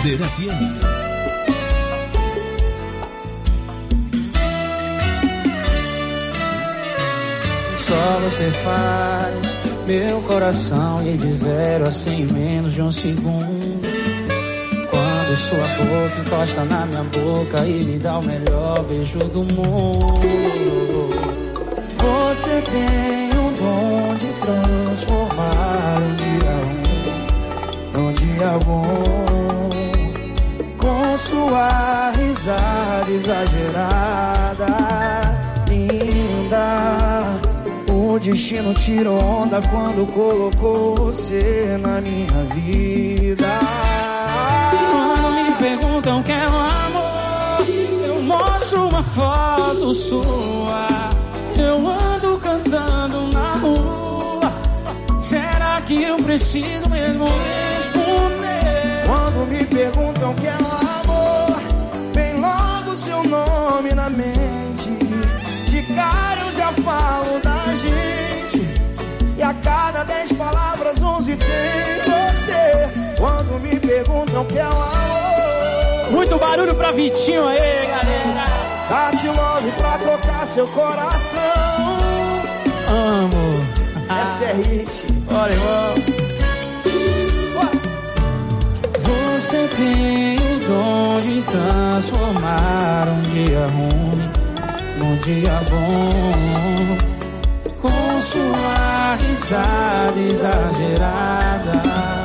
Líder FM. Só você faz meu coração ir de 0 a 100 em menos de um segundo. Quando sua boca encosta na minha boca e me dá o melhor beijo do mundo. Você tem o dom de transformar um dia ruim num dia bom. Com sua risada exagerada, linda. O destino tirou onda quando colocou você na minha vida. Quando me perguntam o que é o amor, eu mostro uma foto sua. Eu ando cantando na rua. Será que eu preciso mesmo responder? Quando me perguntam o que é o amor, vem logo seu nome na mente. De cara eu já falo da gente, e a cada 10 palavras 11 tem você. Quando me perguntam o que é o amor. Muito barulho pra Vitinho aí, galera. Bate logo pra tocar seu coração. Amo. Essa é hit. Olha, irmão. Você tem o dom de transformar um dia ruim num dia bom. Com sua risada exagerada,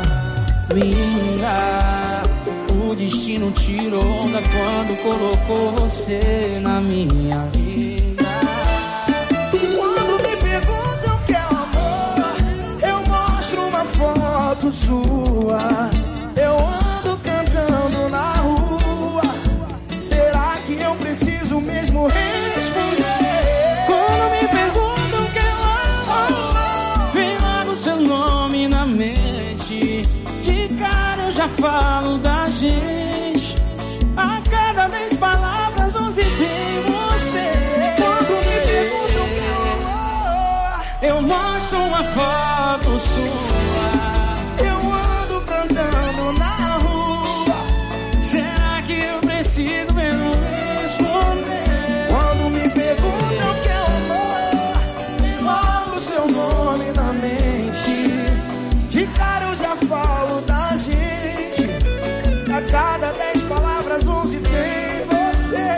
linda. O destino tirou onda quando colocou você na minha vida. Quando me perguntam o que é o amor, eu mostro uma foto sua. Eu ando cantando na rua. Será que eu preciso mesmo responder? Quando me perguntam o que é o amor, vem logo seu nome na mente. De cara eu já falo da gente. A cada 10 palavras 11 tem você. Quando me perguntam o que é o amor, eu mostro uma foto sua. Eu ando cantando na rua. Será que eu preciso mesmo responder? Quando me perguntam o que é o amor, vem logo seu nome na mente. De cara eu já falo da gente. A cada 10 palavras 11 tem você.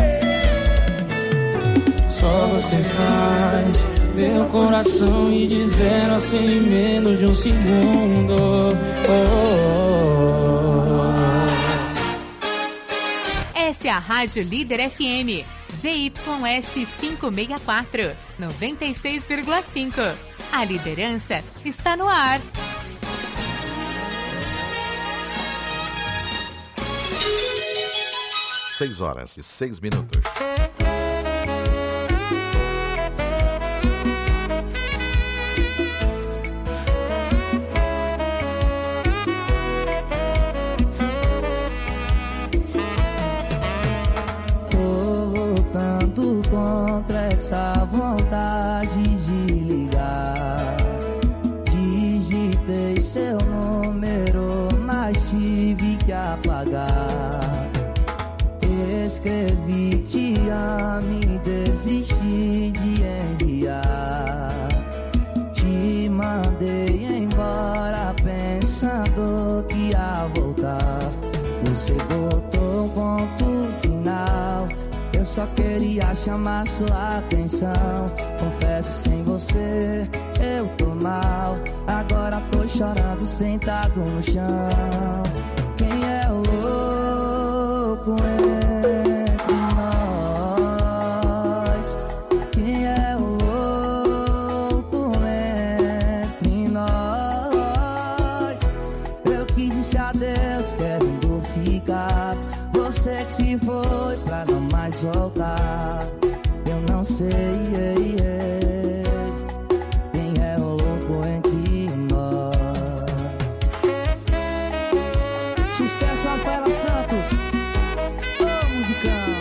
Só você faz meu coração ir de 0 a 100 em menos de um segundo. Essa é a Rádio Líder FM, ZYS 564, 96,5. A liderança está no ar. 6h06. Contra essa vontade de ligar, digitei seu número, mas tive que apagar. Escrevi te amo e desisti de enviar. Te mandei embora pensando que ia voltar. Você botou um ponto final. Eu só queria chamar sua atenção. Confesso, sem você eu tô mal. Agora tô chorando sentado no chão. Quem é o louco entre nós? Quem é o louco entre nós? Eu que disse adeus querendo ficar. Você que se foi pra não mais voltar. Eu não sei quem é o louco entre nós. Sucesso, Rafaela Santos. Ô, musicão.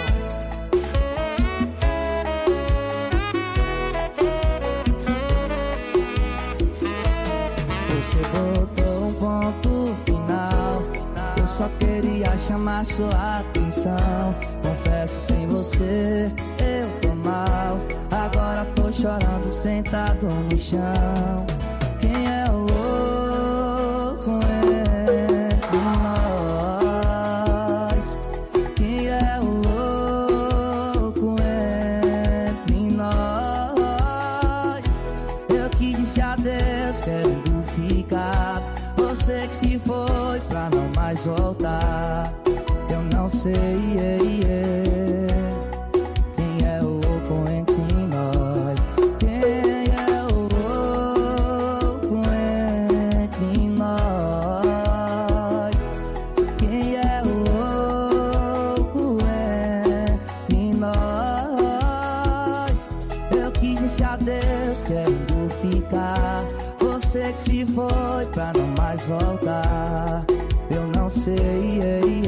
Você botou um ponto final. Eu só queria chamar chamar sua atenção. Confesso, sem você eu tô mal. Agora tô chorando sentado no chão. Quem é o louco entre nós? Quem é o louco entre nós? Eu que disse adeus querendo ficar. Você que se foi pra não mais voltar. Eu não sei, quem é o louco entre nós? Quem é o louco entre nós? Quem é o louco entre nós? Eu que disse adeus querendo ficar. Você que se foi pra não mais voltar. Eu não sei,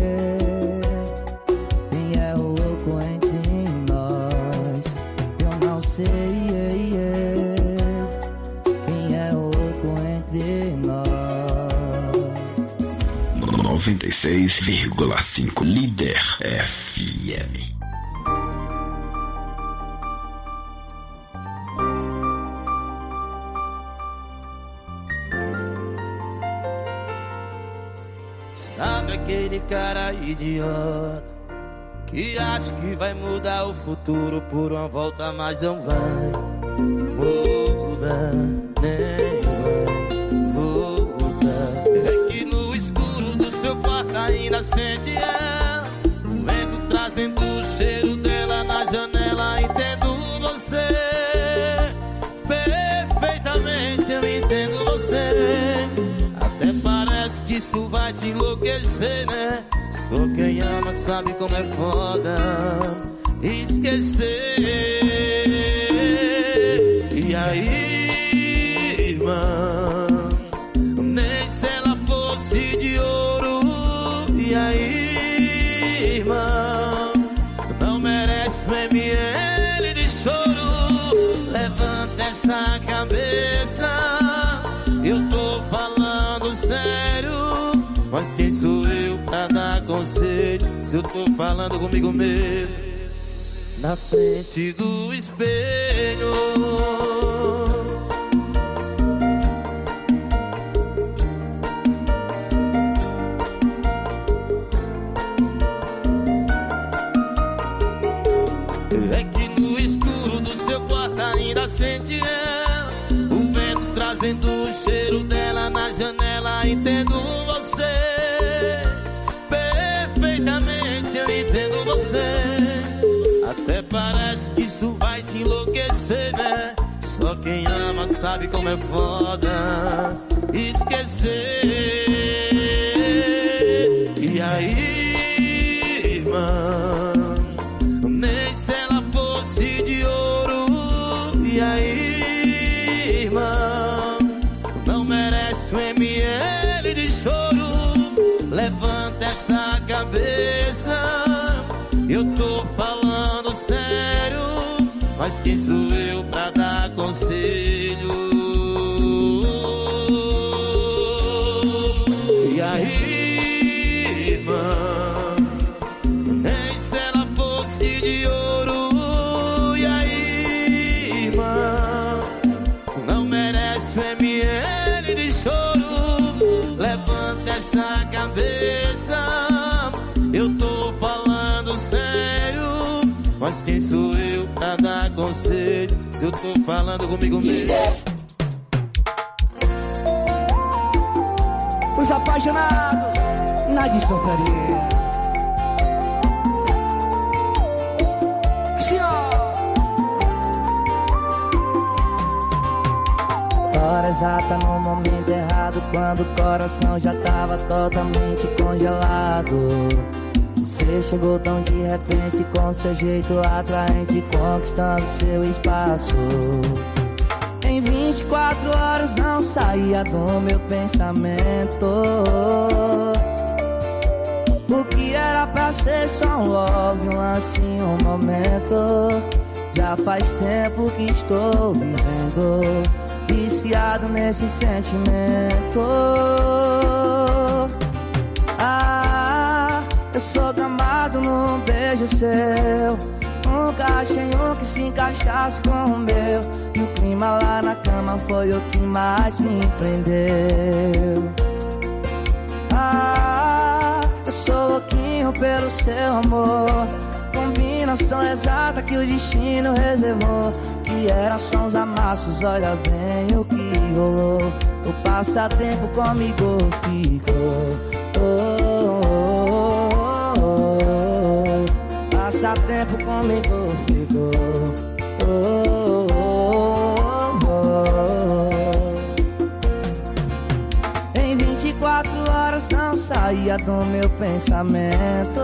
quem é o louco entre nós. Eu não sei, quem é o louco entre nós. 96,5 Líder FM. Sabe aquele cara idiota que acha que vai mudar o futuro por uma volta, mas não vai mudar, nem vai voltar. É que no escuro do seu quarto ainda sente ela, o vento trazendo o cheiro dela na janela. Entendo você perfeitamente, eu entendo você. Até parece que isso vai te enlouquecer, né? Só quem ama sabe como é foda esquecer. E aí, irmão, nem se ela fosse de ouro. E aí, irmão, não merece um ml de choro. Levanta essa cabeça, eu tô falando sério. Mas quem sou eu pra dar conselho se eu tô falando comigo mesmo na frente do espelho? É que no escuro do seu quarto ainda sente ela, o vento trazendo o cheiro dela na janela. Entendo você perfeitamente, eu entendo você. Até parece que isso vai te enlouquecer, né? Só quem ama sabe como é foda esquecer. E aí, irmão, nem se ela fosse de ouro. E aí, irmão, não merece um ml de choro. Levanta essa cabeça, eu tô falando sério. Mas quem sou eu pra dar conselho? E aí, irmão, nem se ela fosse de ouro. E aí, irmão, não merece um ml de choro. Levanta essa cabeça, eu tô falando sério. Mas quem sou eu pra dar conselho se eu tô falando comigo mesmo? Os apaixonados na dissoferia. Hora exata no momento errado, quando o coração já tava totalmente congelado. Você chegou tão de repente, com seu jeito atraente, conquistando seu espaço. Em 24 horas não saía do meu pensamento. O que era pra ser só um love, um assim, um momento. Já faz tempo que estou vivendo, viciado nesse sentimento. eu sou gamado num beijo seu. Nunca achei um que se encaixasse com o meu. E o clima lá na cama foi o que mais me prendeu. Eu sou louquinho pelo seu amor. Combinação exata que o destino reservou. Que eram sons amassos, olha bem o que rolou. O passatempo comigo ficou. Passatempo comigo ficou. Em 24 horas não saía do meu pensamento.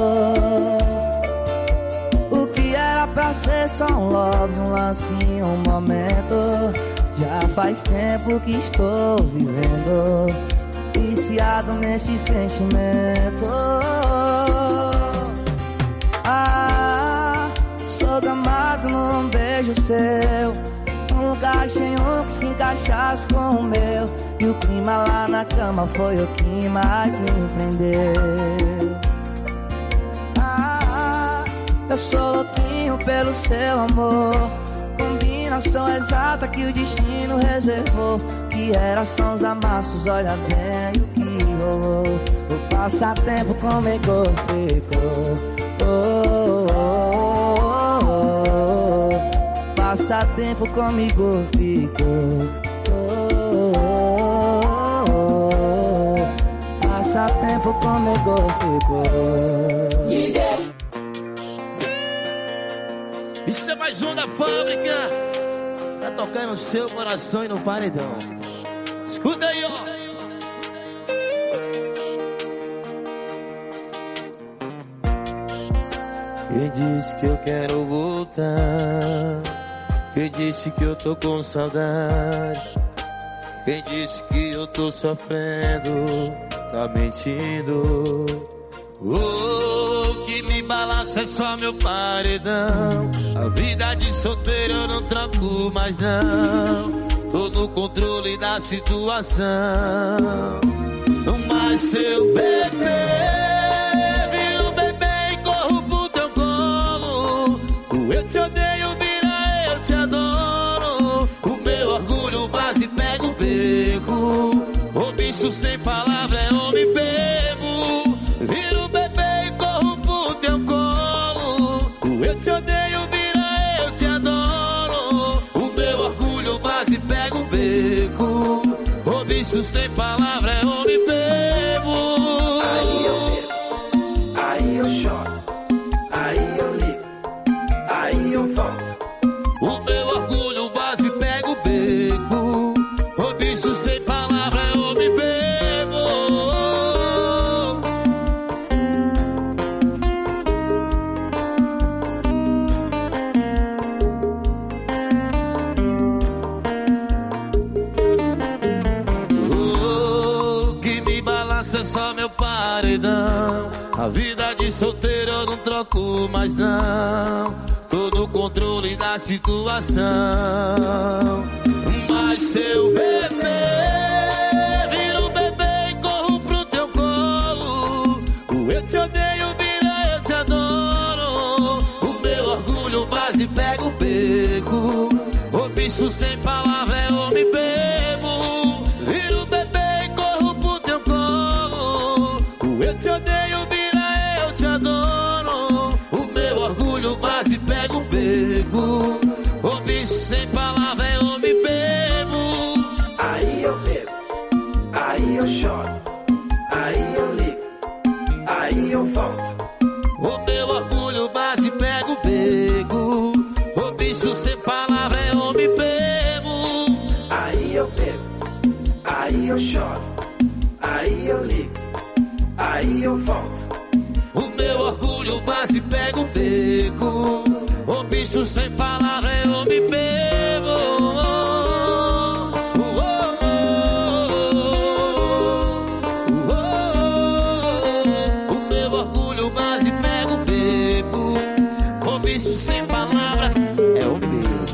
O que era pra ser só um love, um lance em um momento. Já faz tempo que estou vivendo, viciado nesse sentimento. Sou gamado num beijo seu. Nunca achei um que se encaixasse com o meu. E o clima lá na cama foi o que mais me prendeu. Eu sou louquinho pelo seu amor. Combinação exata que o destino reservou. Que era sons amassos, olha bem o que rolou. O passatempo comigo ficou. Passatempo comigo ficou. Passatempo comigo ficou. Isso é mais um da fábrica. Tá tocando no seu coração e no paredão. Escuta aí, ó. Quem disse que eu quero voltar? Quem disse que eu tô com saudade? Quem disse que eu tô sofrendo? Tá mentindo. O que me balança é só meu paredão. A vida de solteiro eu não tranco mais não. Tô no controle da situação. Mas seu bebê vira o bebê e corro pro teu colo. Eu te odeio, vira eu te adoro. O meu orgulho quase pega o beco. O bicho sem palavra é homem bebo. Vira o bebê e corro pro teu colo. Eu te odeio, vira eu te adoro. O meu orgulho quase pega o beco. O bicho sem palavra é homem bebo. Aí eu bebo, aí eu choro, aí eu ligo, aí eu volto. O meu orgulho quase pega o beco. O bicho sem palavra é homem bebo. O que me balança é só meu paredão. A vida de solteiro eu não troco mais não. Tô no controle da situação. Mas seu bebê vira o bebê e corro pro teu colo. Eu te odeio, vira eu te adoro. O meu orgulho quase pega o beco. O bicho sem palavra é homem bebo. Vira o bebê e corro pro teu colo. Eu te odeio, vira eu te adoro. O meu orgulho quase pega o beco. O bicho sem palavra é homem bebo. Aí eu bebo, aí eu choro, aí eu ligo, aí eu volto. O meu orgulho quase pega o beco. O bicho sem palavra é homem bebo. Aí eu bebo, aí eu choro, aí eu ligo, aí eu volto. O meu orgulho quase pega o beco. O bicho sem palavra é homem bebo. O meu orgulho quase pega o beco. O bicho sem palavra é homem bebo.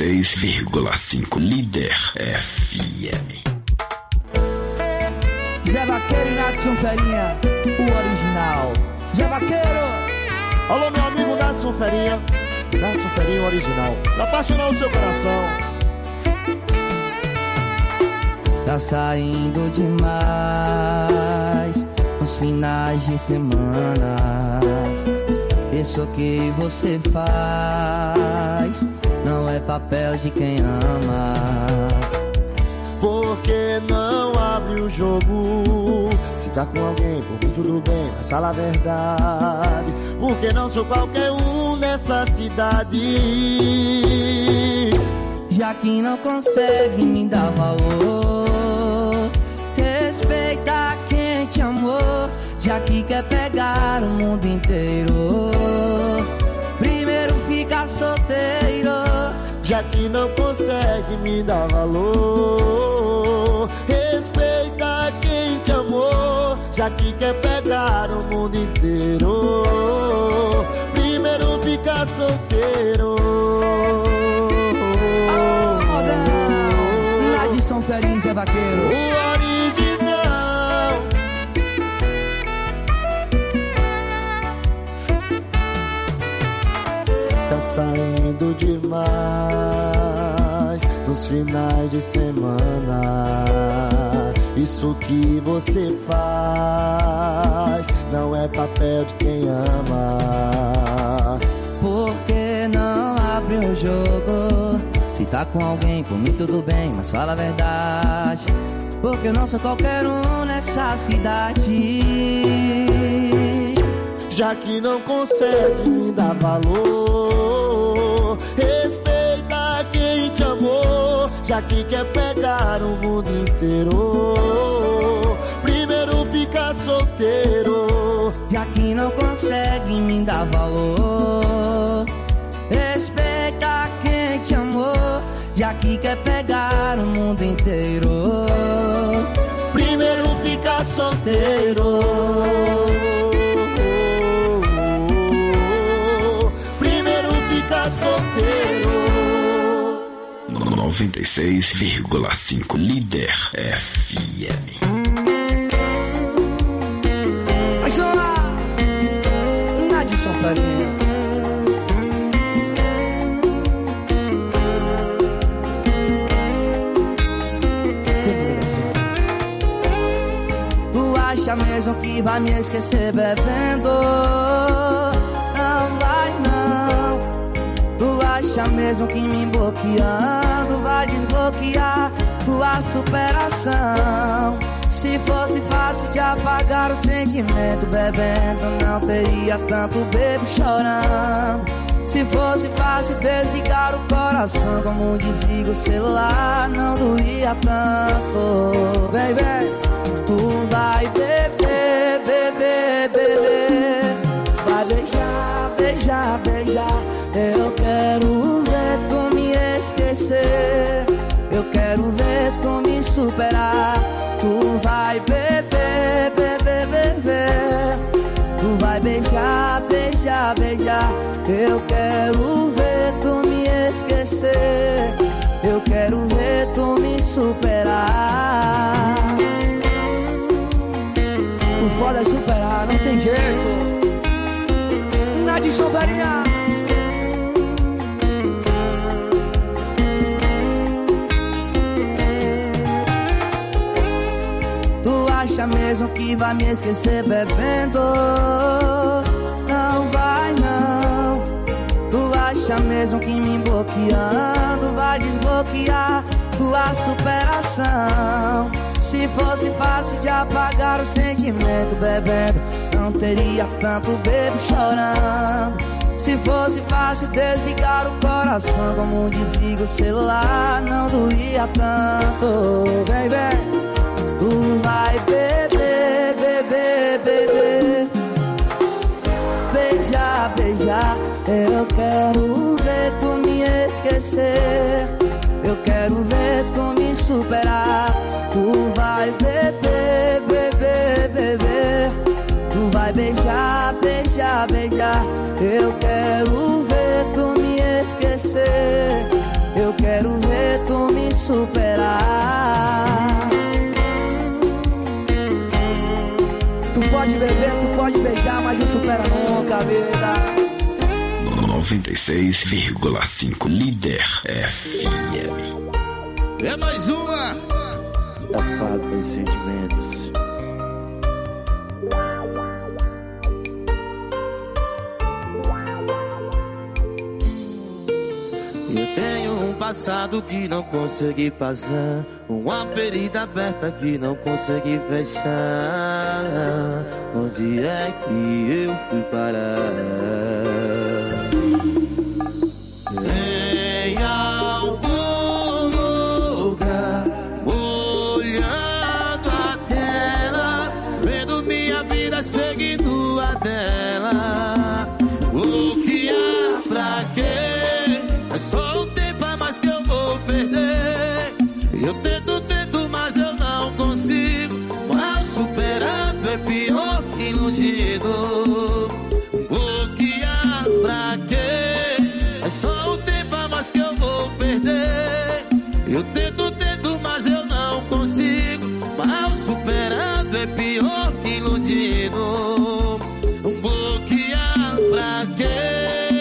96,5 Líder FM. Zé Vaqueiro e Nadson Ferinha, o original. Zé Vaqueiro. Alô, meu amigo Nadson Ferinha. Nadson Ferinha, o original. Pra apaixonar o seu coração. Tá saindo demais nos finais de semana. Isso que você faz não é papel de quem ama. Por que não abre o jogo? Se tá com alguém, por mim tudo bem, mas fala a verdade. Porque não sou qualquer um nessa cidade. Já que não consegue me dar valor, respeita quem te amou. Já que quer pegar o mundo inteiro, primeiro fica solteiro. Já que não consegue me dar valor, respeita quem te amou. Já que quer pegar o mundo inteiro, primeiro fica solteiro. Nadson Ferinha, Zé Vaqueiro, o original. Tá saindo demais nos finais de semana. Isso que você faz não é papel de quem ama. Por que não abre o jogo? Se tá com alguém, por mim tudo bem, mas fala a verdade. Porque eu não sou qualquer um nessa cidade. Já que não consegue me dar valor, respeita quem te amou. Já que quer pegar o mundo inteiro, primeiro fica solteiro. Já que não consegue me dar valor, respeita quem te amou. Já que quer pegar o mundo inteiro, primeiro fica solteiro. Primeiro fica solteiro. 96,5 Líder FM. Mas olá, Nadson Ferinha. Tu acha mesmo que vai me esquecer bebendo? Não vai não. Tu acha mesmo que me bloqueando vai desbloquear tua superação? Se fosse fácil de apagar o sentimento bebendo, não teria tanto bebo chorando. Se fosse fácil desligar o coração como desliga o celular, não doía tanto. Vem, vem, tu vai beber, beber, beber. Vai beijar, beijar, beijar. Eu quero ver tu me esquecer. Eu quero ver tu me superar. Tu vai beber, beber, beber. Tu vai beijar, beijar, beijar. Eu quero ver tu me esquecer. Eu quero ver tu me superar. O foda é superar, não tem jeito. Nadson Ferinha. Acha mesmo que vai me esquecer bebendo? Não vai não. Tu acha mesmo que me bloqueando vai desbloquear tua superação? Se fosse fácil de apagar o sentimento bebendo, não teria tanto bebo chorando. Se fosse fácil desligar o coração como desliga o celular, não doía tanto. Vem, vem. Tu vai beber, beber, beber. Beijar, beijar. Eu quero ver tu me esquecer. Eu quero ver tu me superar. Tu vai beber, beber, beber. Tu vai beijar, beijar, beijar. Eu quero ver tu me esquecer. Eu quero ver tu me superar. pode beber, tu pode beijar, mas não supera nunca, vida. 96,5 Líder FM. É mais uma da fábrica de sentimentos. Eu tenho um passado que não consegui passar, uma ferida aberta que não consegui fechar. Onde é que eu fui parar? Em algum lugar, olhando a tela, vendo minha vida seguindo a dela. O que há pra quê? É só um tempo a mais que eu vou perder. Eu tento, mas eu não consigo. Mal superado é pior que iludido. O que há pra quê? É só um tempo a mais que eu vou perder. Eu tento, mas eu não consigo. Mal superado é pior que iludido. O que há pra quê?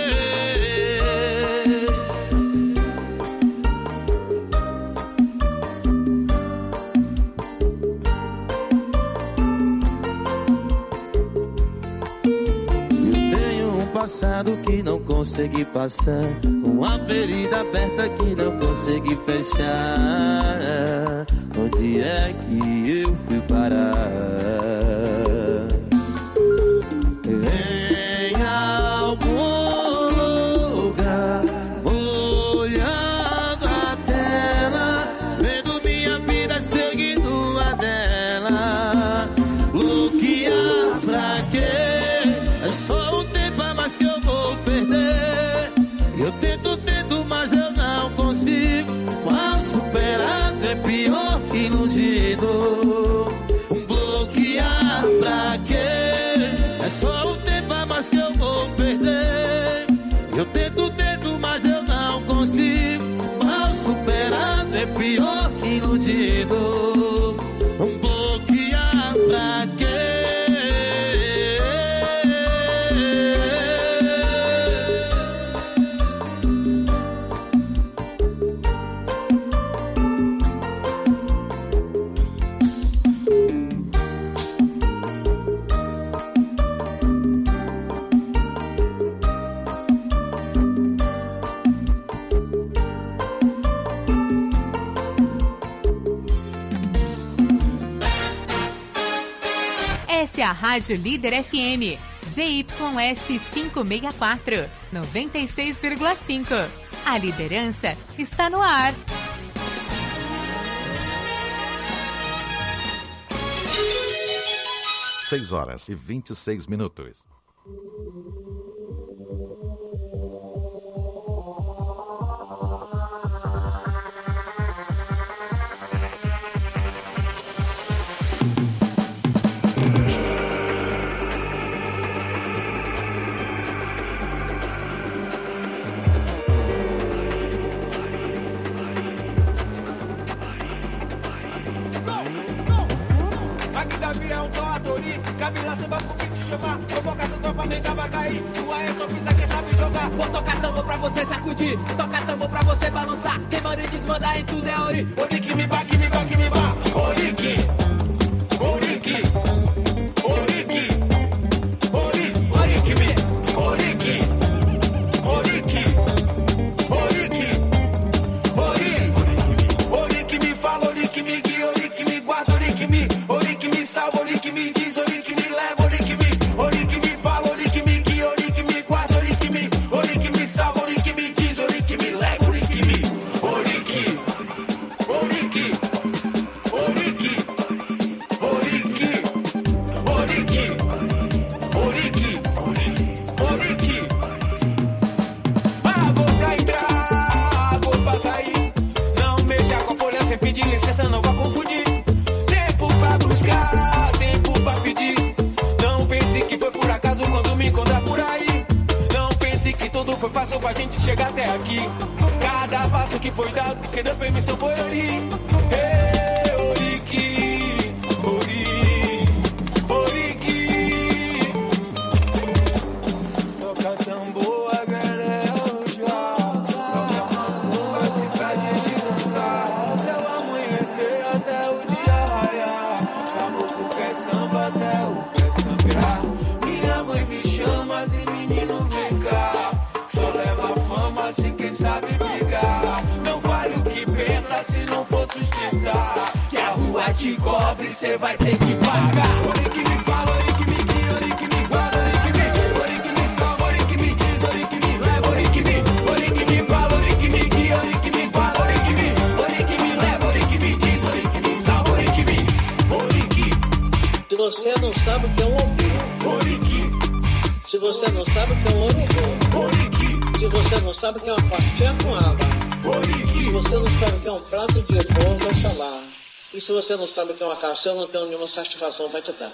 Passado que não consegui passar, uma ferida aberta que não consegui fechar. Onde é que eu fui parar? Em algum lugar, olhando a tela, vendo minha vida seguindo a dela. O que há pra quê? É só um tempo a mais que eu vou perder. Eu tento, mas eu não consigo. Mal superado é pior que iludido. Bloquear pra quê? É só um tempo a mais que eu vou perder. Eu tento, mas eu não consigo. Mal superado é pior que iludido. Bloquear pra quê? Essa é a Rádio Líder FM, ZYS 564, 96,5. A liderança está no ar. Seis horas e 26 minutos. Camila, samba pro que te chamar. Provoca sua tropa, nega vai cair. Tua é só pisa, quem sabe jogar. Vou tocar tambor pra você sacudir. Toca tambor pra você balançar. Quem manda e desmanda em tudo é ori. Ori que me ba, que me ba, que me ba. Ori que, ori que, ori que, ori, ori que me, ori que, ori que, ori que, ori, ori que me fala, ori que me guia, ori que me guarda, ori que me salva, ori que me diz, ori que me leva, ori que me fala, ori que me guia, ori que me guarda, ori que me salva, ori que me diz, ori que me leva, ori que me, ori que, ori que, ori que, ori que, ori que, ori que, ori que, água pra entrar, água pra sair, não mexa com a folha sem pedir licença, não vai confundir. Buscar tempo pra pedir. Não pense que foi por acaso quando me encontrar por aí. Não pense que tudo foi fácil pra gente chegar até aqui. Cada passo que foi dado, que deu permissão foi ori. Ori que, ori, ori que, damas e menino, vem cá. Só leva fama se quem sabe brigar. Não vale o que pensa se não for sustentar. Que a rua te cobre, cê vai ter que pagar. Ori que me fala, ori que me guia, ori que me guarda, ori que me salva, ori que me diz, ori que me leva, ori que me fala, ori que me guia, ori que me guarda, ori que me leva, ori que me diz, ori que me salva, ori que. Se você não sabe o que é um ombu, Oriki. Se você não sabe o que é um urubu, Oriki. Se você não sabe o que é uma pastinha com água, Oriki. Se você não sabe o que é um prato de porco, vai falar. E se você não sabe o que é uma caça, eu não tenho nenhuma satisfação pra te dar.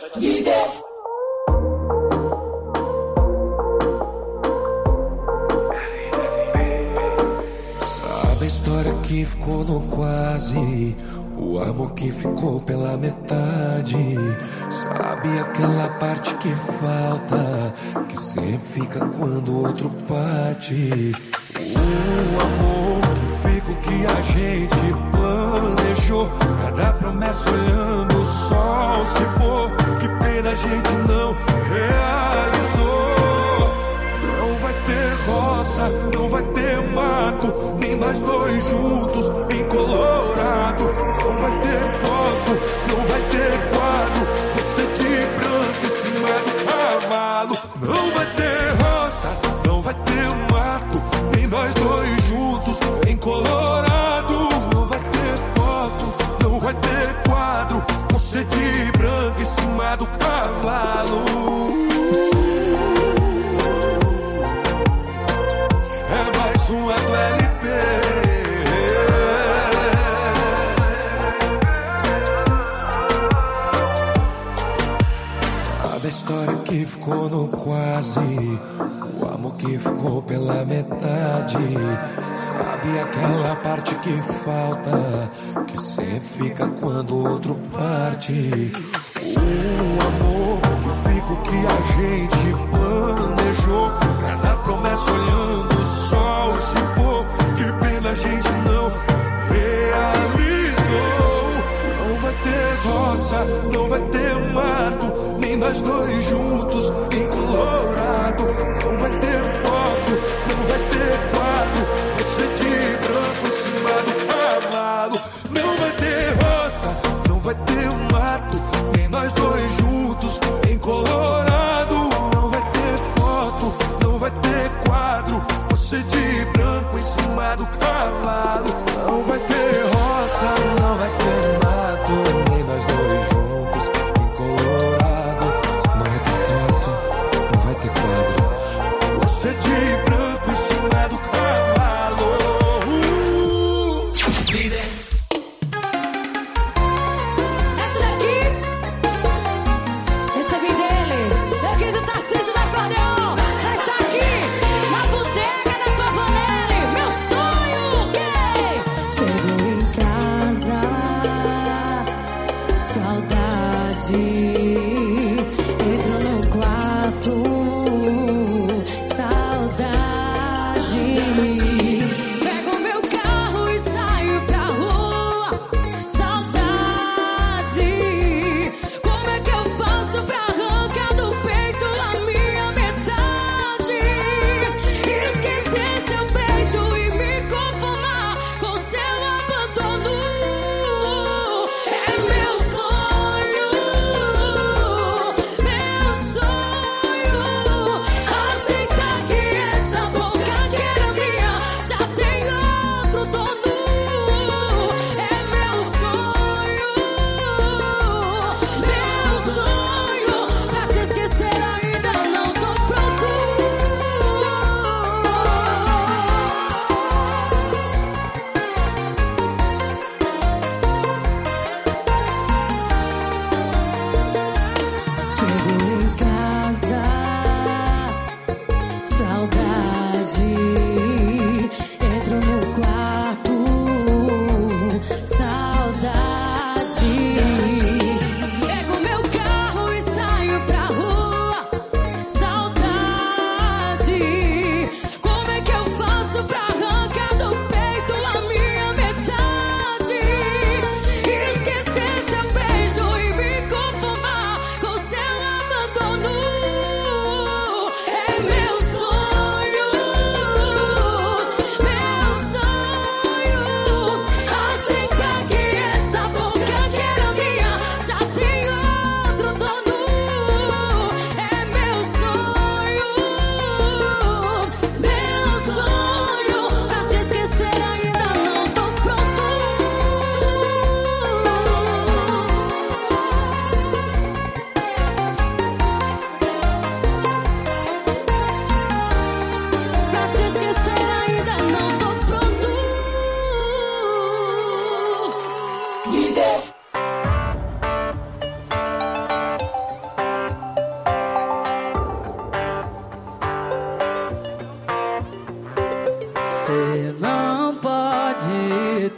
Sabe a história que ficou no quase, o amor que ficou pela metade. Sabe aquela parte que falta, que sempre fica quando o outro parte. O amor que fica, o que a gente planejou. Cada promessa olhando o sol se pôr. Que pena a gente não realizou. Não vai ter roça, não vai ter mato, nem nós dois juntos em Colorado. Não vai ter foto, não vai ter quadro, você de branco em cima do cavalo. Não vai ter roça, não vai ter mato, nem nós dois juntos em Colorado. Não vai ter foto, não vai ter quadro, você de branco em cima do cavalo. É mais uma do LP. Sabe a história que ficou no quase, o amor que ficou pela metade. Sabe aquela parte que falta, que sempre fica quando o outro parte. O amor que fica, o que a gente planejou. Cada promessa olhando o sol se pôr. Que pena a gente não realizou. Não vai ter roça, não vai ter mato, nem nós dois juntos em Colorado. Não vai ter foto, não vai ter quadro, você de branco em cima do cavalo. Não vai ter roça, não vai ter mato, nem nós dois juntos em Colorado. Não vai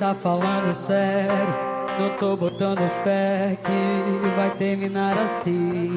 tá falando sério. Não tô botando fé que vai terminar assim.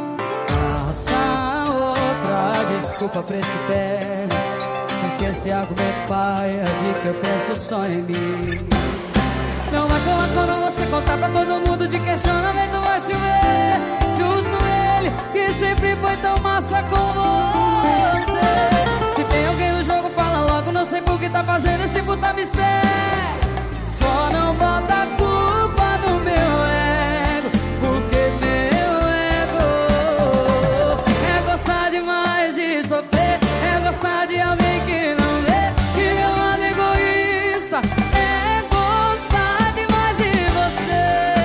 Passa outra desculpa pra esse término, porque esse argumento paia de que eu penso só em mim. Não vai colar quando você contar pra todo mundo de questionamento vai chover. Justo ele, que sempre foi tão massa com você. Se tem alguém no jogo, fala logo, não sei por que tá fazendo esse puta mistério. Só não bota a culpa no meu ego, porque meu ego é gostar demais de sofrer, é gostar de alguém que não vê que meu lado egoísta. É gostar demais de você,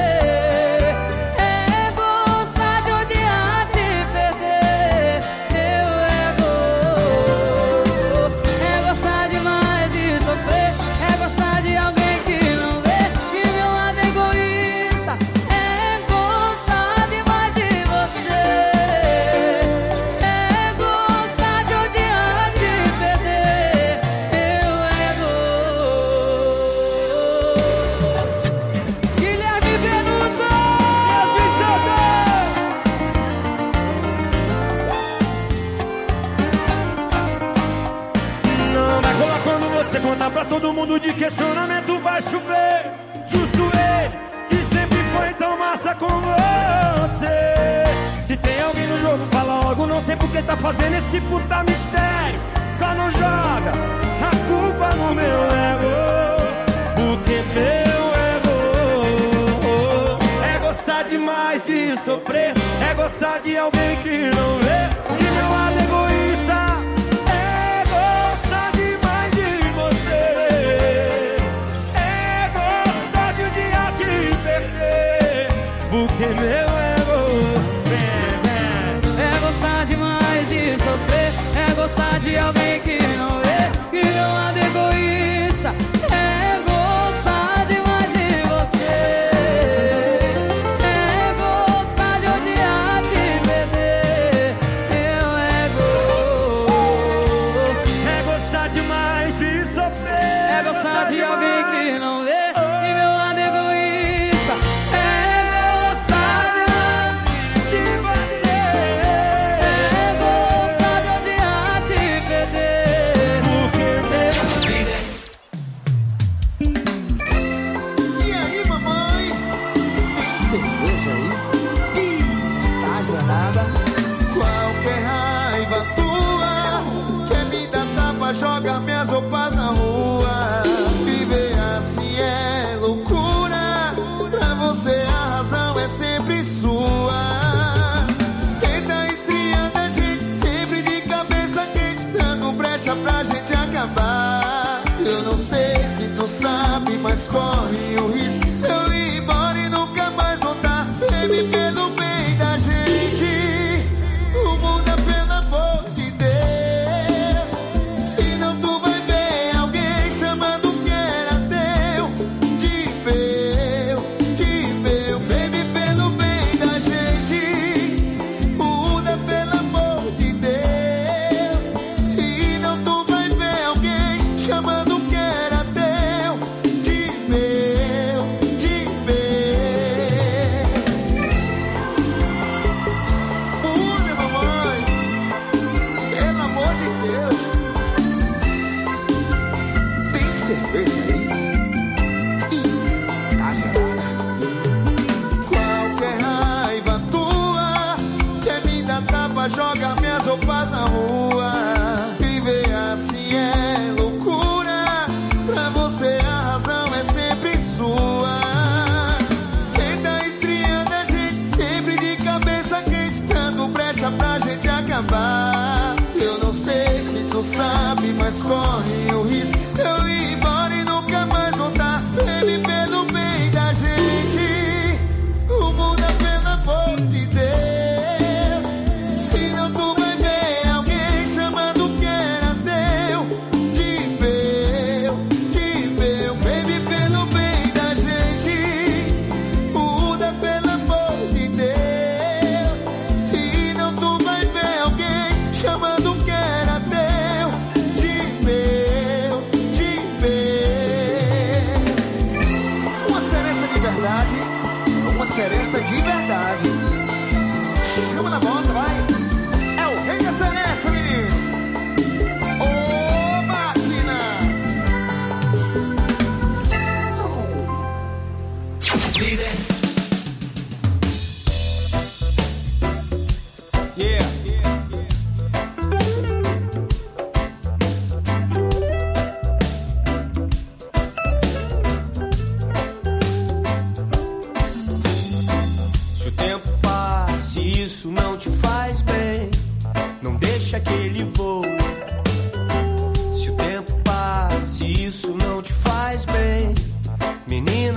é gostar de odiar, te perder. Meu ego é gostar demais de sofrer, é gostar de alguém que não vê que meu lado egoísta. É gostar demais de você, é gostar de odiar, te perder. Meu ego. Guilherme Benuto, Não vai colar quando você contar pra todo mundo de questionamento vai chover. Justo ele, que sempre foi tão massa com você. Se tem alguém no jogo, fala logo, não sei por que tá fazendo esse puta mistério. Só não joga a culpa no meu ego, porque meu ego é gostar demais de sofrer, é gostar de alguém que não vê que meu lado egoísta. É gostar demais de você, é gostar de odiar, te perder, porque meu ego é gostar demais de sofrer, é gostar de alguém que não vê que meu lado egoísta. É gostar demais de você, é gostar de odiar, te perder. Meu ego é gostar demais de sofrer, é gostar de alguém que não vê que meu lado egoísta. É gostar de você, é gostar de odiar, te perder. E aí, mamãe? Tem cerveja aí? Ih, tá gelada. Qualquer raiva tua quer me dar tapa, joga minhas roupas na rua. Viver assim é loucura. Pra você a razão é sempre sua. Senta esfriando a gente sempre de cabeça quente, dando brecha pra gente acabar. Eu não sei se tu sabe, mas corre o risco se eu ir embora e nunca mais voltar. Baby, pelo bem da gente, o mundo é pelo amor de Deus. Senão tu vai ver alguém chamando o que era teu de meu, de meu. Baby, pelo bem da gente, o mundo é pelo amor de Deus. Senão tu vai ver alguém chamando o que era teu de meu, de meu. Muda, mamãe, pelo amor de Deus. Tem cerveja aí? Ih, tá gelada. Qualquer raiva tua quer me dar tapa, joga minhas roupas na rua. Viver assim é loucura. Pra você a razão é sempre sua. Senta esfriando a gente sempre de cabeça quente, dando brecha pra gente acabar. Eu não sei se tu sabe, mas corre o risco se eu ir embora e nunca mais voltar. Baby, pelo bem da gente, o mundo é pelo amor de Deus. Senão tu vai ver alguém chamando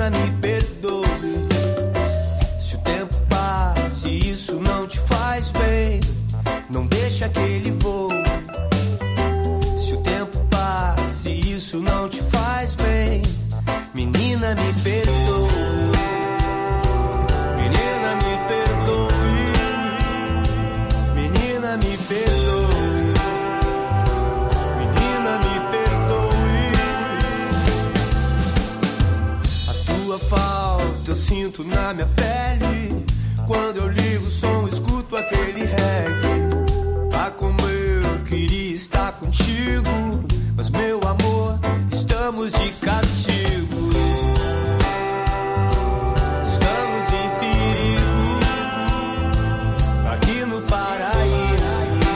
menina, me perdoe. Se o tempo passa e isso não te faz bem, não deixa que ele voe. Se o tempo passa e isso não te faz bem, menina, me perdoe. Menina, me perdoe. Menina, me perdoe. Menina, me perdoe. A tua falta eu sinto na minha pele. Quando eu ligo o som, escuto aquele reggae. Ah, como eu queria estar contigo, mas meu amor, estamos de castigo. Estamos em perigo aqui no paraíso.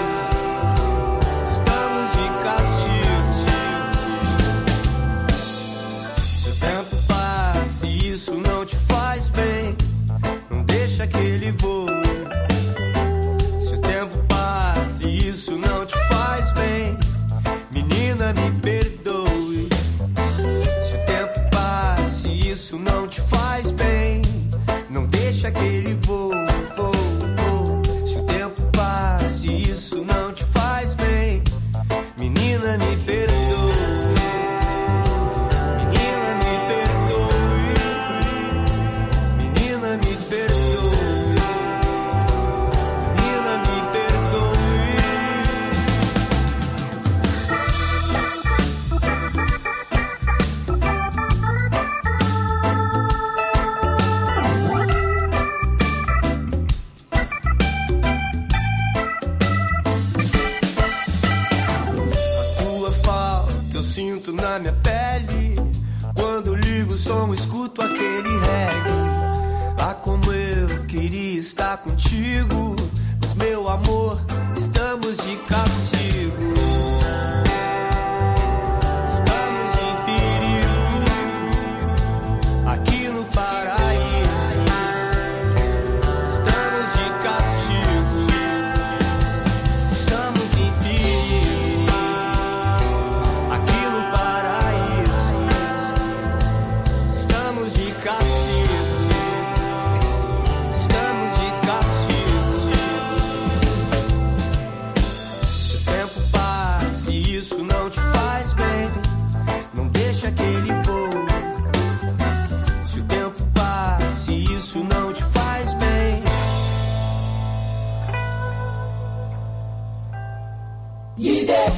Estamos de castigo. Se o tempo passa e isso não te faz bem, não deixa que ele voe. Se o tempo passa e isso não te faz bem, menina, me perdoe. Se o tempo passa e isso não te faz bem, não deixa que ele voe. Se o tempo passa e isso não te faz bem, menina, me perdoe. Menina, me perdoe. Menina, me perdoe. Menina, me perdoe. A tua falta eu sinto na minha pele. Quando ligo o som, escuto aquele reggae. Ah, como eu queria estar contigo, mas meu amor, estamos de castigo. Estamos em perigo aqui no paraíso. Estamos de castigo. Estamos em perigo aqui no paraíso. Estamos de castigo. Estamos de castigo. Se o tempo passa e isso não te faz bem, não deixa que ele voe. Se o tempo passa e isso não te faz bem. Líder.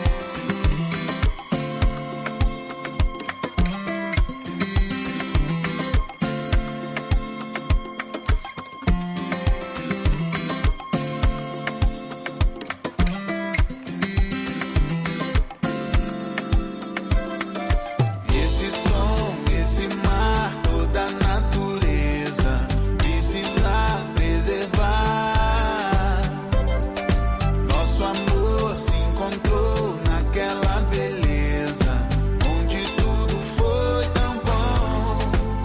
Esse som, esse mar, toda a natureza precisa preservar. Nosso amor se encontrou naquela beleza, onde tudo foi tão bom.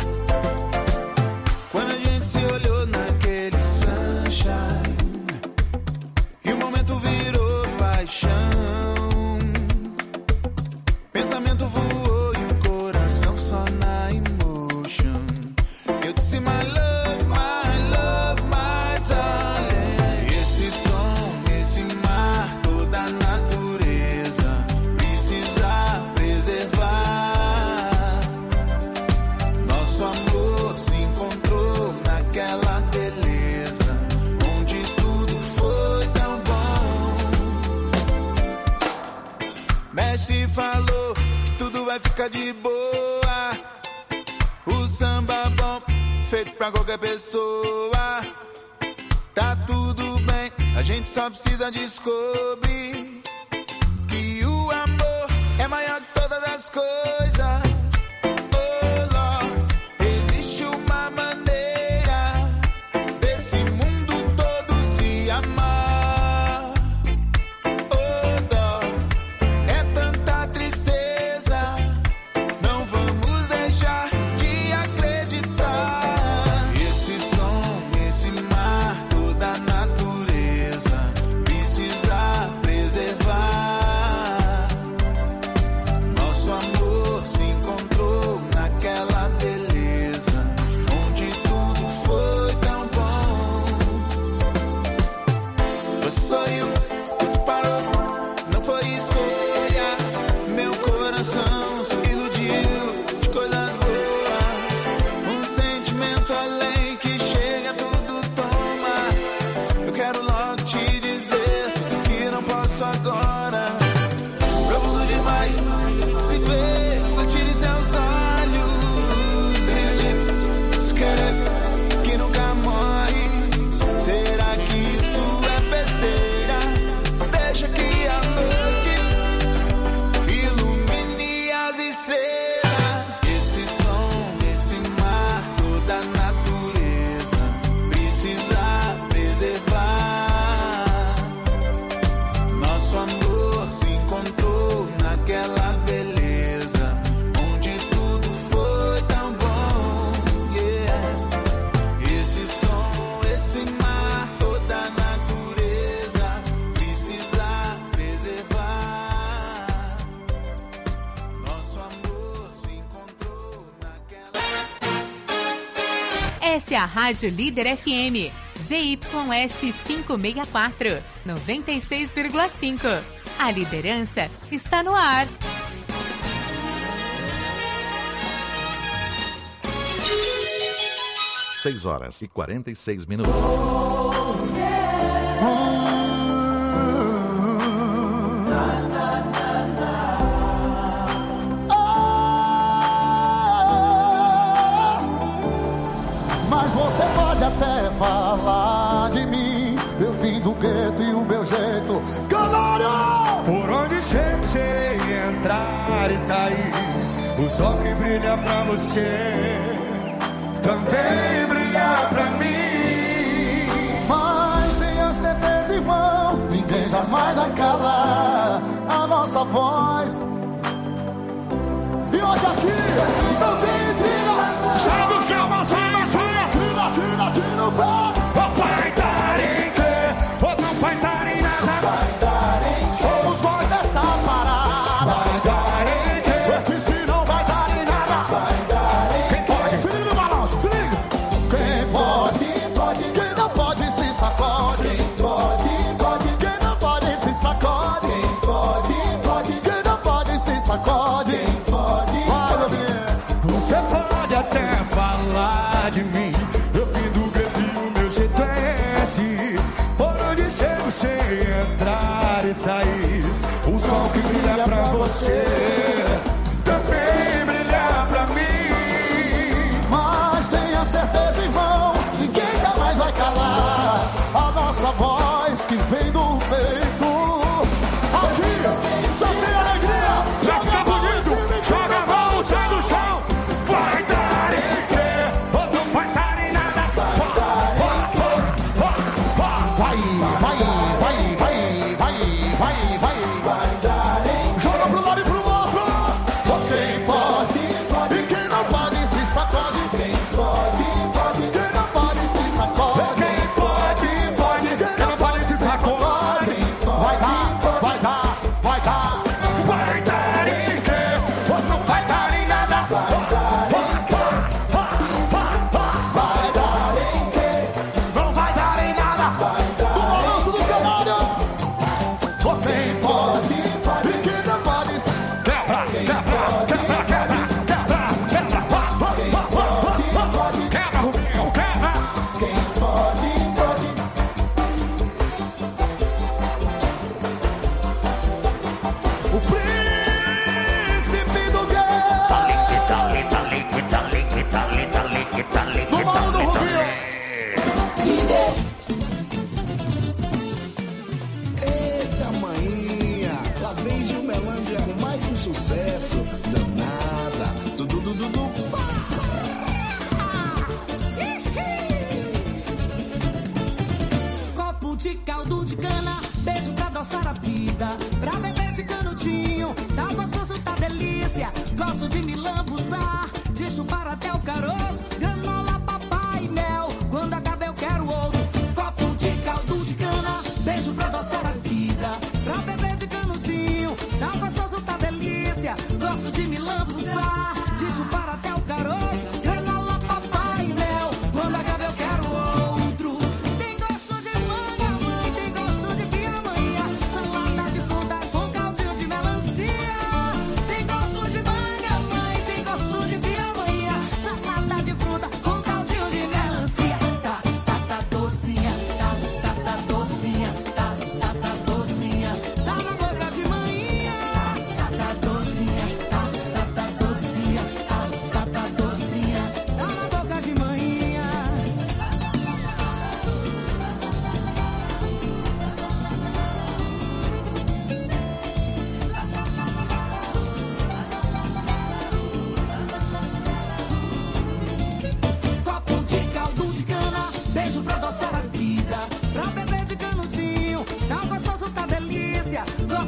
Quando a gente se olhou naquele sunshine e o momento virou paixão. Pensamento voou e o coração só na emotion. Eu disse my love, my darling. Esse som, esse mar, toda a natureza precisa preservar. Nosso amor se encontrou naquela beleza, onde tudo foi tão bom. Mestre falou, tudo vai ficar de boa. O samba bom, feito pra qualquer pessoa. Tá tudo bem, a gente só precisa descobrir que o amor é maior que todas as coisas. Oh Lord, existe uma maneira desse mundo todo se amar. Oh dó, é tanta tristeza, não vamos deixar de acreditar. Esse som, esse mar, toda a natureza precisa preservar. Nosso amor se isso agora. Profundo demais, se vê, flutir em seus olhos. Esquece que nunca morre. Será que isso é besteira? Deixa que a noite ilumine as estrelas. Esse som, esse mar, toda a natureza precisa preservar. Nosso amor se encontrou naquela beleza onde tudo foi tão bom. Yeah. Esse som, esse mar, toda a natureza precisa preservar. Nosso amor se encontrou naquela. Essa é a Rádio Líder FM, ZYS 564, 96,5. A liderança está no ar. Seis horas e 46 minutos. Mas você pode até falar de mim. Eu vim do gueto e o meu jeito canário. Por onde chego, sei entrar e sair. O sol que brilha pra você também brilha pra mim. Mas tenha certeza, irmão, ninguém jamais vai calar a nossa voz. E hoje aqui não tem intriga. Sai do chão, mas sai do chão. Tira o pé. Vai dar em quê? Ou não vai dar em nada? Vai dar em quê? Somos nós dessa parada. Vai dar em quê? Eu disse não vai dar em nada. Vai dar em quê? Quem pode? Se liga no balanço, se liga. Quem pode, pode. Quem não pode se sacode. Quem pode, pode. Quem não pode se sacode. Quem pode, pode. Quem não pode se sacode. Quem pode, vai, meu bem. Você pode até falar de mim. Eu vim do gueto e o meu jeito é esse. Por onde chego, sei entrar e sair. O sol que brilha pra você também brilha pra mim. Mas tenha certeza, irmão, ninguém jamais vai calar a nossa voz que vem do peito. Aqui, só tem alegria. Já fica bonito. Joga a mão, sai do chão. Vai dar em quê? Ou não vai dar em nada? Vai dar em quê? Joga pro lado e pro outro. Quem pode, pode. E quem não pode se sacode. Quem pode, pode. Quem não pode se sacode. Quem pode, pode. Quem não pode se sacode. Vai dar, vai dar, vai dar. Vai dar em quê? Ou não vai dar em nada? Vai dar em quê? Não vai dar em nada. Do balanço do canário. Quem pode, pode. E quem não pode se Quebra, quebra, quebra, quebra, quebra, quebra. Quebra, Rubinho, quebra. Quem pode, pode. O príncipe do gueto. Do mal do Rubinho. Eita manhinha, lá vem Gilmelândia com mais um sucesso. Danada, du. Copo de caldo de cana, beijo pra adoçar a vida. Pra beber de canudinho, tá gostoso, tá delícia. Gosto de me lambuzar, de chupar até o caroço. Granola, papai e mel, quando acaba eu quero outro. Copo de caldo de cana, beijo pra adoçar a vida. Pra beber de canudinho, tá gostoso, tá delícia. Gosto de me lambuzar, de chupar até o caroço. Granola, papai e mel, quando acaba eu quero outro. Tem gosto de manga, mãe, tem gosto de piranha. Salada de fruta com caldinho de melancia. Tem gosto de manga, mãe, tem gosto de piranha. Salada de fruta com caldinho de melancia. Tá docinha, tá docinha, tá docinha, tá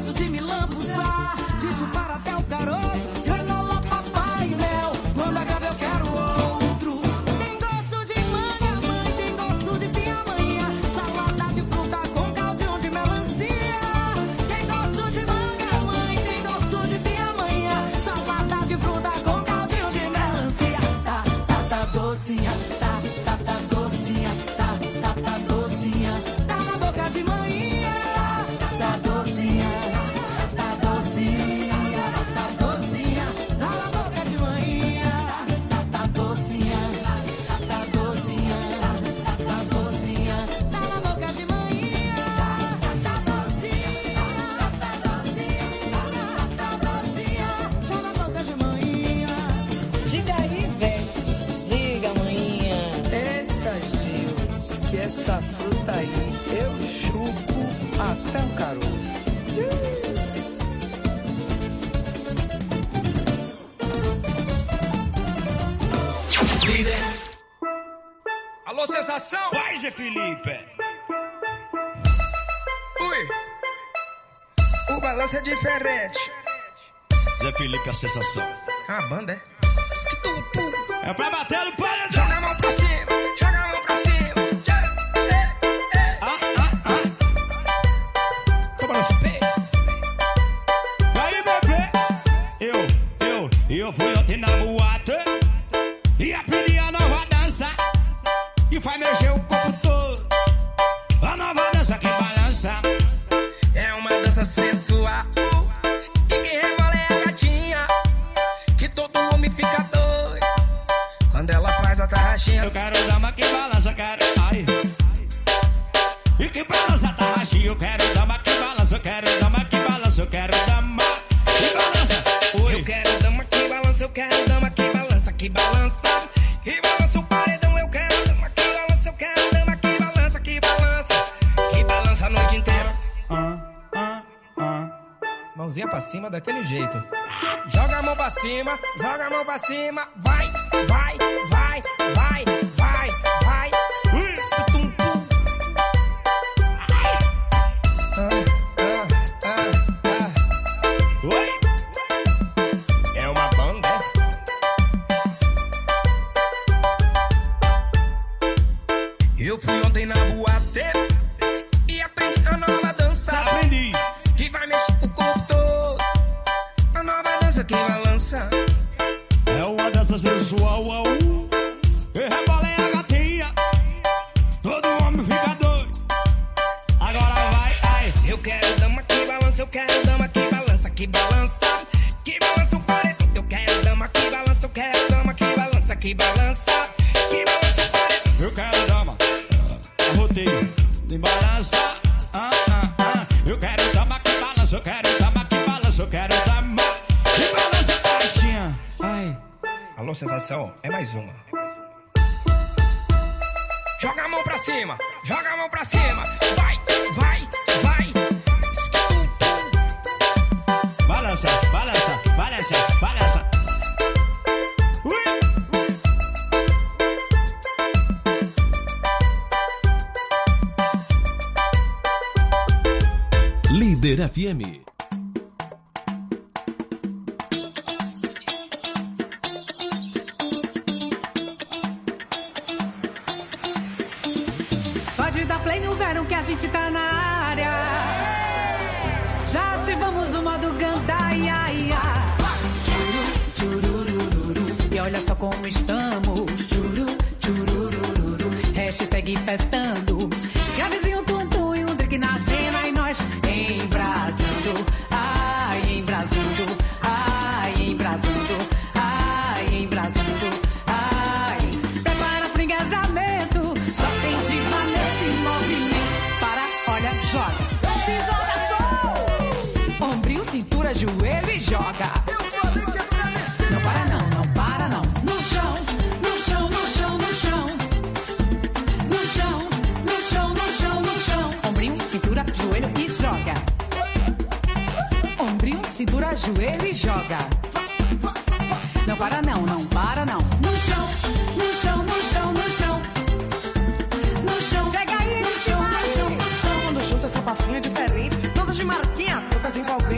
gosto de me lambuzar, de chupar até o caroço, granola, papai e mel. Quando acaba eu quero outro. Tem gosto de manga, mãe, tem gosto de piamanha, salada de fruta com caldinho de melancia. Tem gosto de manga, mãe, tem gosto de piamanha, salada de fruta com caldinho de melancia. Tá docinha, tá docinha, tá docinha, tá na boca de manhã. Tá docinha, tá docinha, tá docinha, tá na boca de manhã. Tá docinha, tá docinha, tá docinha, tá na boca de manhã. Tá docinha, tá docinha, tá docinha, tá na boca de manhã. Diga aí, Vete, diga, manhã. Eita, Gil, que essa fruta aí eu chupo até o caroço. Líder. Alô, sensação? Vai, Zé Felipe. Ui. O balanço é diferente. Zé Felipe, a sensação. A banda é? É pra bater no palho. Joga a mão pra cima, joga a mão pra cima. Toma nos pés. Aí, bebê. Eu fui ontem na boate e aprendi a nova dança e faz mexer o corpo todo. A nova dança que balança é uma dança sensual e quem rebola é a gatinha, que todo homem fica doido quando ela faz a tarraxinha. Eu quero dama que balança, quero ai. E que balança a tarraxinha. Eu quero dama que balança, eu quero dama que balança, eu quero dama que balança. Oi. Eu quero dama que balança, eu quero dama que balança, que balança. E balança o paredão, eu quero dama que balança, eu quero dama que balança, que balança, que balança a noite inteira. Mãozinha pra cima daquele jeito. Joga a mão pra cima, joga a mão pra cima. Vai, vai, vai, vai, vai, vai. Oi. É uma banda, é? Eu fui ontem na boate e aprendi a nova dança. Aprendi. Que vai mexer o corpo todo. A nova dança que balança é uma dança sensual. E rebola é a gatinha, todo homem fica doido. Agora vai, ai. Eu quero dama que balança, eu quero dama que balança, que balança, que balança o paredão. Eu quero dama que balança, eu quero dama que balança, que balança, que balança o paredão. Eu quero dama, roteio, de balança. Eu quero dama que balança, eu quero dama que balança, eu quero dama que balança a caixinha. Ai. Alô, sensação, é mais uma. Joga a mão pra cima, joga a mão pra cima. Vai, vai, vai. Balança, balança, balança, balança. Ui. Líder FM. Pode dar play no verão que a gente tá na área. Já ativamos o modo gandaia. E olha só como estamos. Hashtag festando. Gravezinho, tum e um drink na cena. E nós embrasando. Ai, embrasando. Ai, embrasando. Ai, embrasando. Ai, prepara pro engajamento. Só tem diva nesse movimento. Para, olha, joga. Ombrinho, cintura, joelho e joga. Não para não, não para não. No chão, no chão, no chão, no chão. No chão, no chão, no chão, no chão. Ombrinho, cintura, joelho e joga. Ombrinho, cintura, joelho e joga. Não para não, não para não. No chão, no chão, no chão, no chão. No chão, chega aí no chão, no chão, no chão. Quando junta essa passinha diferente, todas de marquinha, todas em qualquer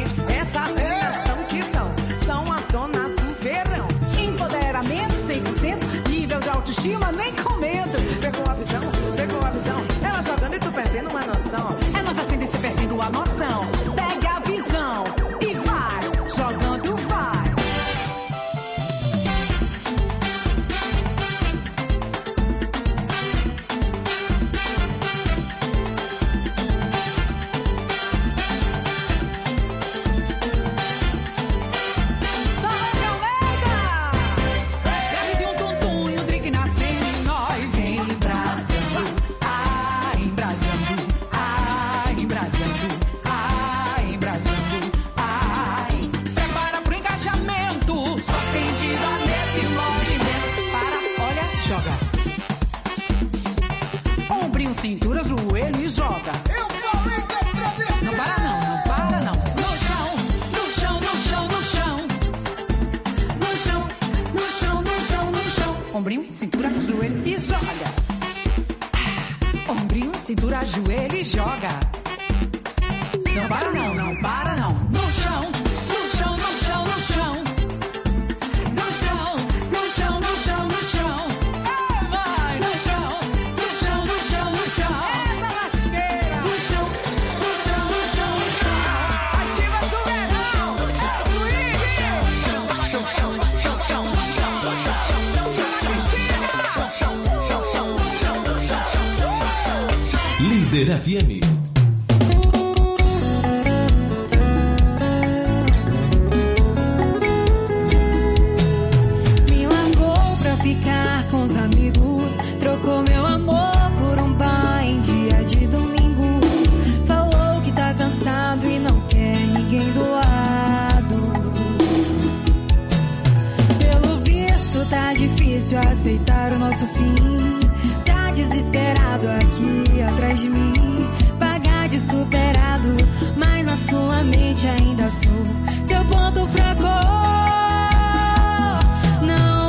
ombrinho, cintura, joelho e joga. Ombrinho, cintura, joelho e joga. Não para não, não para não. No chão, no chão, no chão, no chão. No chão, no chão, no chão, no chão. Vai no chão, no chão, no chão, no chão. Essa lasqueira. No chão, no chão, no chão, no chão. As chivas do verão. Swing. Chão, chão, chão, chão, chão, chão. Líder FM. Ficar com os amigos, trocou meu amor por um bar em dia de domingo. Falou que tá cansado e não quer ninguém do lado. Pelo visto tá difícil aceitar o nosso fim. Tá desesperado aqui atrás de mim. Pagar de superado, mas na sua mente ainda sou seu ponto fraco. Não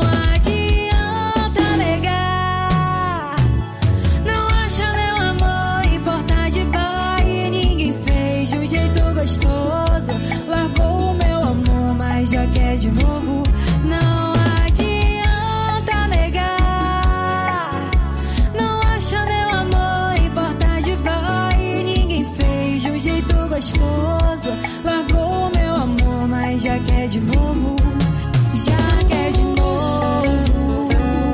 gostoso, largou o meu amor, mas já quer de novo. Não adianta negar. Não acha meu amor importante, vai. Ninguém fez de um jeito gostoso. Largou o meu amor, mas já quer de novo. Já quer de novo.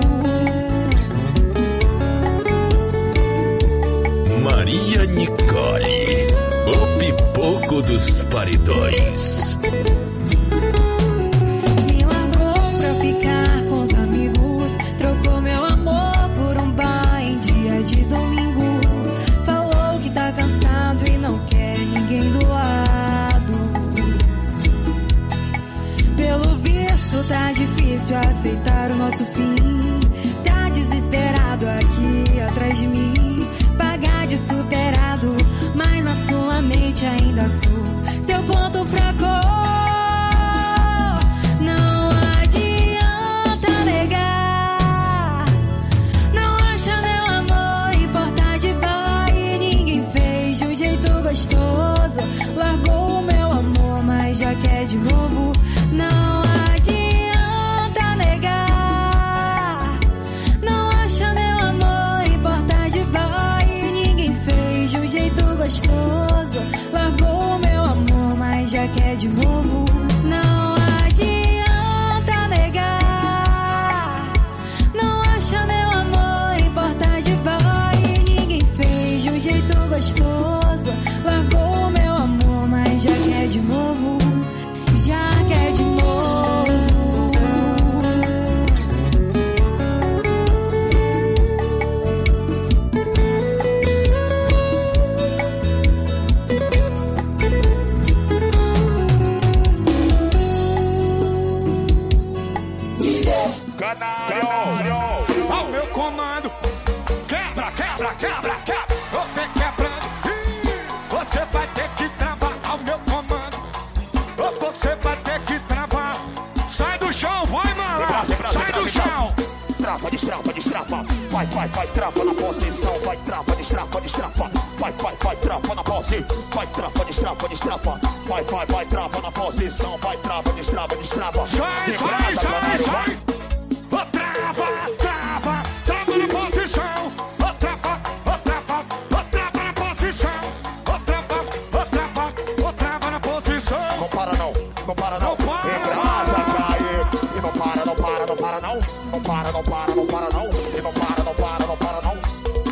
Maria Nicole, o pipoco dos paredões. Me largou pra ficar com os amigos. Trocou meu amor por um bar em dia de domingo. Falou que tá cansado e não quer ninguém do lado. Pelo visto tá difícil aceitar o nosso fim. Tá desesperado aqui atrás de mim. Pagar de superado, mas na sua mente ainda sou seu ponto fraco. Não adianta negar. Não acha meu amor importante, vai. Ninguém fez de um jeito gostoso. Largou o meu amor, mas já quer de novo. Não adianta negar. Não acha meu amor importante, vai. Ninguém fez de um jeito gostoso. Largou o meu amor, mas já quer de novo. Não adianta negar. Não acha meu amor importante, vai. Ninguém fez de um jeito gostoso. Largou o meu amor, mas já quer de novo. Já quer de novo. Canário, ao meu comando. Quebra, quebra, quebra, quebra. Você quebrando, você vai ter que travar. Ao meu comando, você vai ter que travar. Sai do chão, vai malar. Sai do chão. Trava, destrava, destrava. Vai, vai, vai, trava na posição. Vai, trava, destrava, destrava. Vai, vai, vai, trava na pose. Vai, trava, destrava, destrava. Vai, vai, vai, trava na posição. Vai, trava, destrava, destrava. Sai, sai, sai, sai. Trava, trava, trava na posição. Trava, trava, trava na posição. Trava, trava, trava na posição. Não para não, não para não. Regrasa, cai. E não para, não para, não para não. Não para, não para, não para não. E não para, não para, não para não.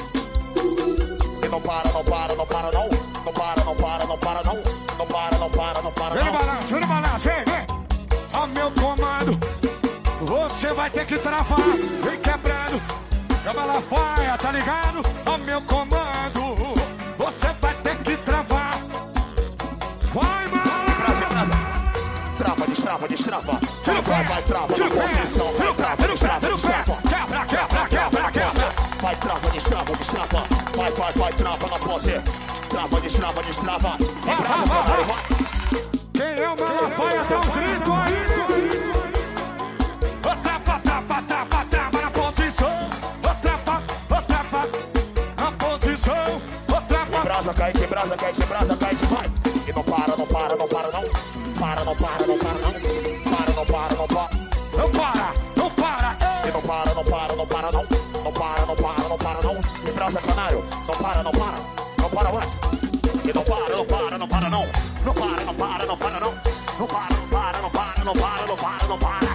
E não para, não para, não para não. Não para, não para, não para não. Não para, não para, não para não. Vem no balanço, vem. Ao meu comando, você vai ter que travar. Vem quebrando, chama lá faia, tá ligado? Ao meu comando, você vai ter que travar. Vai, mano! Trava, destrava, destrava. Vai, vai, vai, trava na posição. Vai, trava, destrava, destrava. Quebra, quebra, quebra, quebra. Vai, trava, destrava, destrava. Vai, vai, vai, trava na pose. Trava, destrava, destrava. Quem é o Malafaia, dá um grito aí. Trava, trava, trava, trava na pose. quer que brasa, quer que brasa, quer que vai. E não para, não para, não para não. Para, não para, não para não. Para, não para, não para. Não para, não para. E não para, não para, não para não. Não para, não para, não para não. Que brasa, canário. Não para, não para. Não para, vai. E não para, não para, não para não. Não para, não para, não para não. Não para, não para, não para, não para, não para, não para.